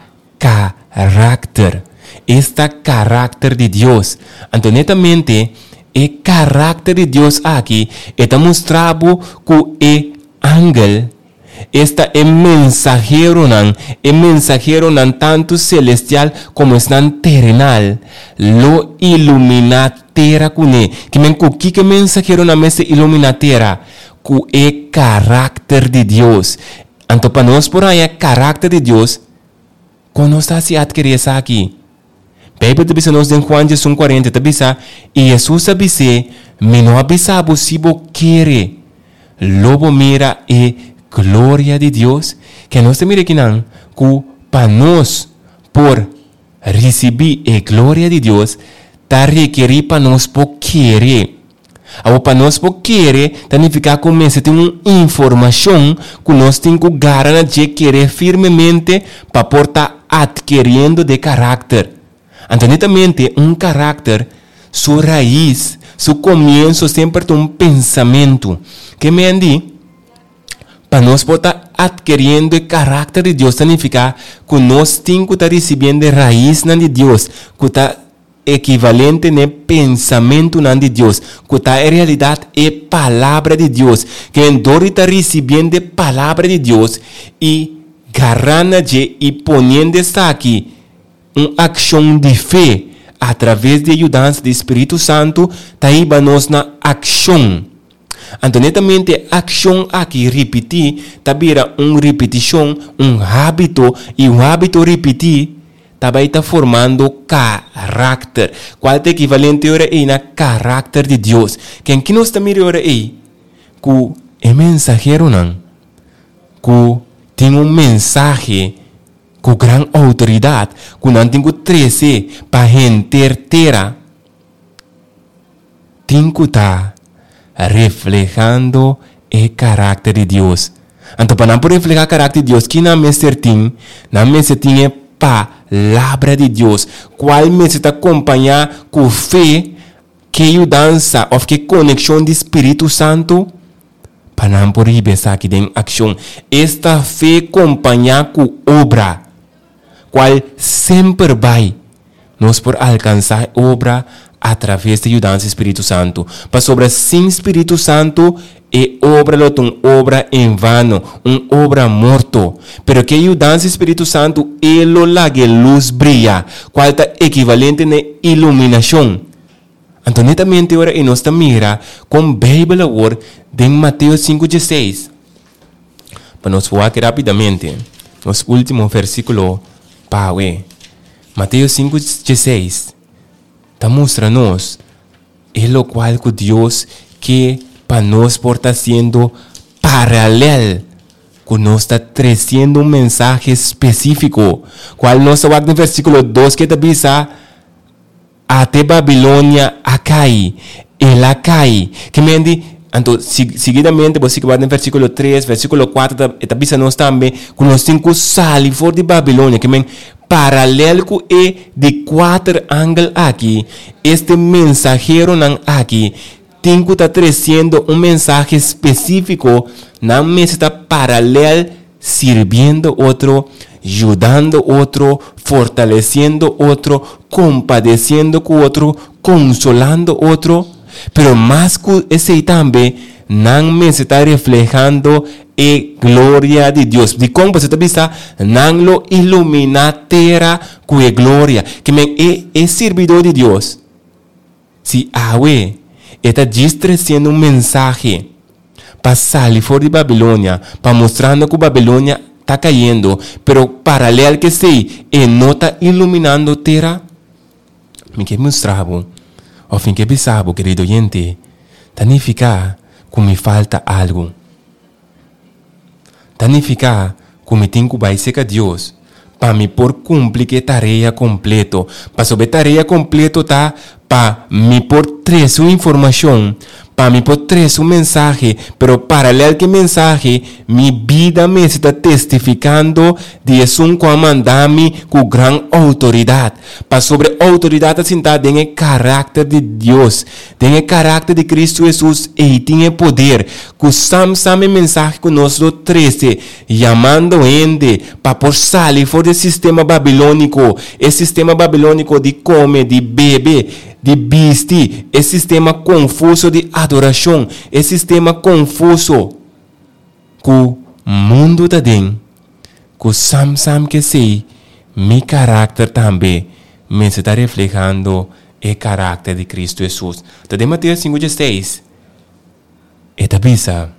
caráter. Este caráter de Deus. Então, netamente, o caráter de Deus aqui está mostrado que o ángel, este é mensajeiro, não, é mensajeiro não tanto celestial como não terrenal, lo ilumina a terra com ele. Que men o que é mensajeiro não é ilumina a terra? Com o caráter de Deus. Então, para nós, por aí, o caráter de Deus, quando nós estamos adquirindo isso aqui, Bíblia te diz nos em Juan um quarenta, te diz, e Jesus te diz, me não avisa se você quer, lobo mira e glória de Deus, que nós te mira que não, que para nós, por receber a glória de Deus, está requerir para nós por querer. Agora, para nós por querer, significa que começa a ter uma informação que nós temos que garantir querer firmemente para portar adquirindo de caráter. Então, netamente, um caráter, sua raiz, seu começo sempre tem um pensamento. Que me andi, para nós estar adquirindo o caráter de Deus, significa que nós temos que estar recebendo a raiz de Deus, que está equivalente no pensamento de Deus, que está em realidade é palavra de Deus, que então está recebendo a palavra de Deus e garanta e ponendo está aqui uma ação de fé através da ajuda do Espírito Santo, está nós na ação. Então, netamente, a ação aqui repetir, também uma repetição, um hábito, e um hábito repetir, também está formando caráter. Qual é o equivalente ora aí na caráter de Deus? Quem que nós também ora aí? Que é mensageiro não? Que tem um mensagem com grande autoridade, que não tem que trazer para render terra, tem que estar reflejando o caráter de Deus. Então, para não reflejar o caráter de Deus, que não é certinho, não é certinho é palavra de Deus, qual me está acompanhar com fé, que ajudança, ou que conexão do Espírito Santo, para não poder pensar que tem ação. Esta fé acompanhar com obra, qual sempre vai nós por alcançar obra através da ajuda do Espírito Santo. Para sobre sem Espírito Santo, é obra uma obra em vano, uma obra morto. Pero que ajuda do Espírito Santo, ele lá que luz brilha, qual é equivalente na iluminação. Então, netamente, agora, e nós mira com a Bíblia agora, em Mateus cinco dezesseis. Para nós voar aqui rapidamente, nos últimos versículos, para Mateus cinco dezesseis, está mostrando-nos o qual que Deus que para nós por estar sendo paralelo, que nós está trazendo um mensagem específico, qual nós está no versículo dois que está diz, até Babilônia a cai, ela cai, que me diz, então, seguidamente, você vai no versículo três, versículo quatro, está dizendo nós também, que nós temos que sair fora de Babilônia, que me paralelo com e de quatro ângulos aqui, este mensageiro não aqui, tem que estar trazendo um mensagem específico, não me está paralelo, servindo outro, ajudando outro, fortalecendo outro, compadecendo com outro, consolando outro. Pero mais que esse também, não me está reflejando e gloria de Dios. De como você está nang lo iluminatera com a glória. Que men é, é servidor de Deus. Se awe está distrecendo um mensagem para sair fora de Babilônia, para mostrando que Babilônia está caindo, pero paralelo que sei, e não está iluminando terra. Me quer mostrar, ao fim que pensava, querido gente, significa que me falta algo. Significa que me tenho que obedecer a Deus para me por cumprir a tarefa completa. Para saber a tarefa completa, tá? Para me por trazer informação, para me por trazer um mensagem, pero paralelo que mensagem, minha vida me está testificando de um comandame com grande autoridade. Para sobre a autoridade sentada tem o caráter de Deus, tem o caráter de Cristo Jesus e tem o poder. Que sam sam mensagem que nós treze, chamando gente para por sair fora do sistema babilônico, esse sistema babilônico de comer, de beber, de vestir, esse sistema confuso de adoração, esse sistema confuso que o mundo está dentro, que sam sam que sei, meu caráter também me está reflejando o caráter de Cristo Jesus. Então, de Mateus cinco dezesseis, esta bisa,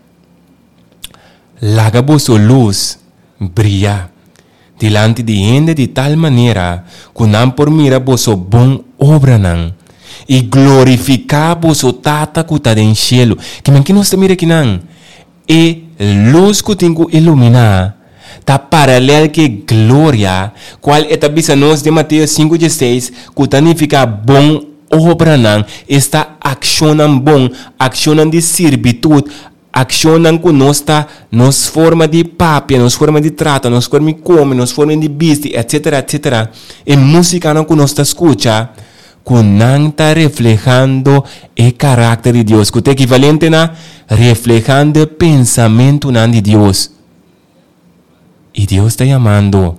laga vossa luz brilha delante de gente de tal maneira que não por mira vossa bom obra não, e glorificar vosso Tata que está em cielo. Que men que nós mira aqui não, e luz que tem que iluminar, está paralelo que glória, qual é a bisa nós de Mateus cinco dezesseis, que significa bom obra não, está accionando bom, accionando de servitude, accionam com nós tá, nos forma de papia, nos forma de trata, nos forma de comer, nos forma de vestir, etc, etc. E música não que nós tá escuta, que não está reflejando o caráter de Deus, que é equivalente a reflejando o pensamento de Deus. E Deus está chamando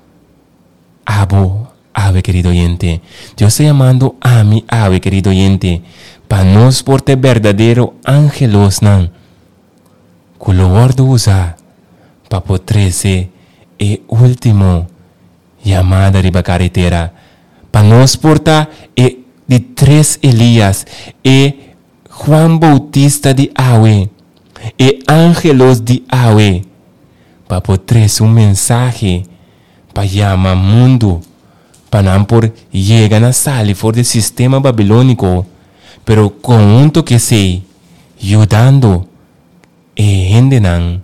abo, ave querido oyente. Deus está chamando a mim, ave querido oyente, para nós por ter verdadeiro ángelos não. Que o Lord usa para poder ser o último chamada de carretera. Para nós portar de três Elias, e Juan Bautista de Awe, e Ángelos de Awe, para poder ser um mensagem para chamar o mundo, para não por chegar a sair fora do sistema babilônico, pero com um toque sei, ajudando e gente não,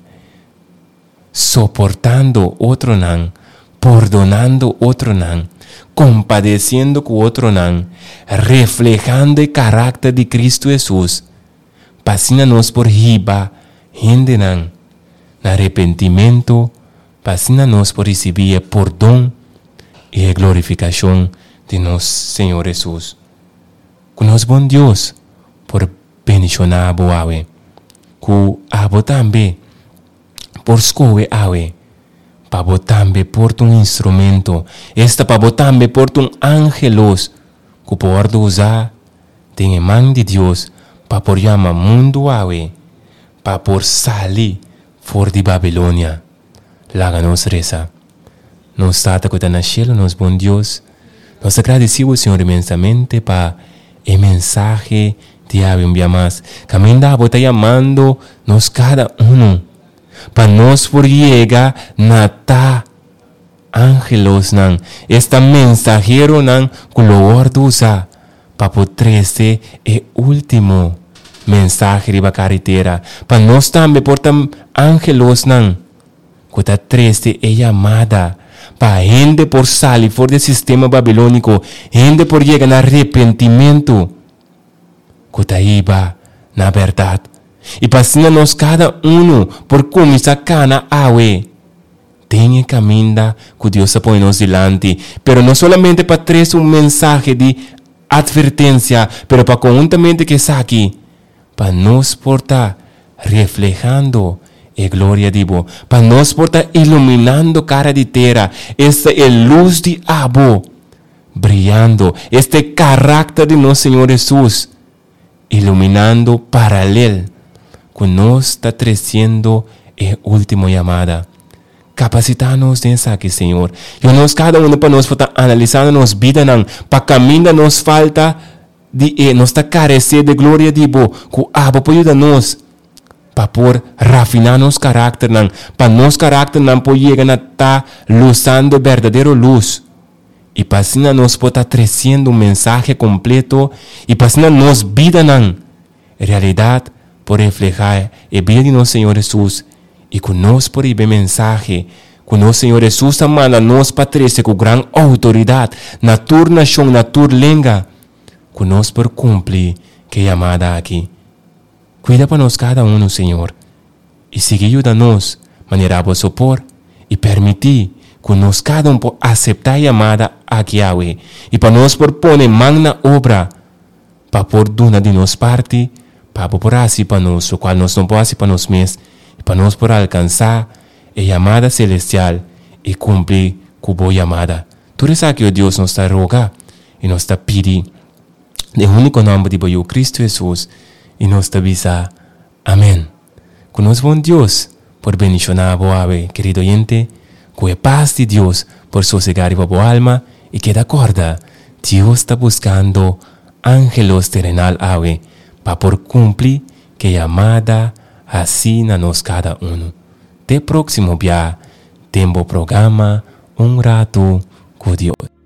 soportando outro não, perdonando outro não, compadeciendo com outro não, reflejando o caráter de Cristo Jesus, passando-nos por riba, gente não, no arrependimento, passando-nos por receber perdão e a glorificação de nosso Senhor Jesus. Que nosso bom Deus, por bendicionar a boa, que abo também por escolher awe, para também por um instrumento, esta para também por um ángelos que pode usar tem a mão de Deus para por chamar mundo awe, para por sair fora de Babilônia. Laga nos reza, nos está que está na cielo, nos bom Deus, nós agradecemos Senhor imensamente para a mensagem de ave um dia mais. Caminho da está chamando nos cada um para nós por chegar na ta ángelos não, esta mensageiro não que o Lord usa para poder ser o último mensagem da carretera, para nós também portar ángelos não que está triste e chamada para gente por sair fora do sistema babilônico, gente por chegar no arrependimento que está aí na verdade. E passando nós cada um por começar cana awe, tem caminho que Deus põe nos diante, pero não somente para trazer um mensagem de advertência, pero para conjuntamente que está aqui, para nos portar reflejando a glória de Deus, para nos portar iluminando cara de terra, esta é luz de abo, brilhando, este caráter de nosso Senhor Jesus, iluminando paralelo que nós está trazendo es última llamada. Capacitarnos de esa aquí, Señor. Yo nos cada uno para nos para analizar nos vida nan, para caminar nos falta de eh, nos está carecer de gloria de bo, que abo para ayudarnos para por refinar nos carácter nan, para nos carácter nan por llegar a estar luzando verdadero luz. Y para así nos pueda creciendo un mensaje completo y para así nos vida nan, en realidad por reflejar el vida de nuestro Señor Jesús. Y con nos por el mensaje, con nuestro Señor Jesús amanda nos patrece con gran autoridad, natur nación, natur lengua, con nos por cumplir que llamada aquí. Cuida para nos cada uno, Señor, y sigue ayudándonos, manera por sopor, y permitir que nos cada uno por aceptar llamada aquí, Yahweh, y para nos por poner magna obra, para por duna de nos parte, para por así para nos, lo cual nos no puede hacer para nos mes, y para nos por alcanzar la llamada celestial y cumplir con la llamada. Tú eres aquí, oh Dios, nos está roga y nos está pidiendo en el único nombre de Cristo Jesús y nos está avisa. Amén. Con nos buen Dios por bendicionar a Boave, querido oyente, con la paz de Dios por sosegar a tu alma y que de acuerdo, Dios está buscando ángeles terrenal ave para por cumplir que llamada así na nos cada uno. De próximo día, tengo programa Un Rato con Dios.